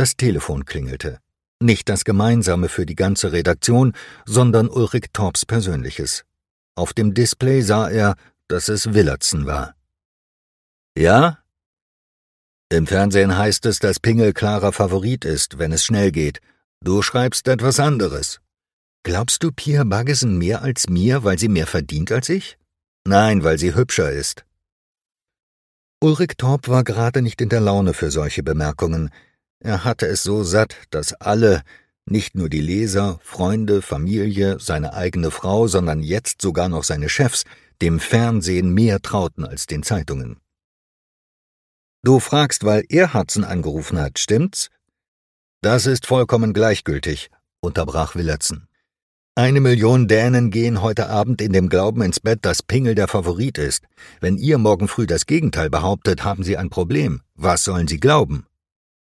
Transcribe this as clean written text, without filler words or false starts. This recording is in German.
Das Telefon klingelte. Nicht das gemeinsame für die ganze Redaktion, sondern Ulrik Torps persönliches. Auf dem Display sah er, dass es Willertsen war. »Ja?« »Im Fernsehen heißt es, dass Pingel klarer Favorit ist, wenn es schnell geht. Du schreibst etwas anderes.« »Glaubst du Pia Baggesen mehr als mir, weil sie mehr verdient als ich?« »Nein, weil sie hübscher ist.« Ulrik Torp war gerade nicht in der Laune für solche Bemerkungen. Er hatte es so satt, dass alle, nicht nur die Leser, Freunde, Familie, seine eigene Frau, sondern jetzt sogar noch seine Chefs, dem Fernsehen mehr trauten als den Zeitungen. »Du fragst, weil Erhardsen angerufen hat, stimmt's?« »Das ist vollkommen gleichgültig«, unterbrach Willertsen. 1 Million Dänen gehen heute Abend in dem Glauben ins Bett, dass Pingel der Favorit ist. Wenn ihr morgen früh das Gegenteil behauptet, haben sie ein Problem. Was sollen sie glauben?«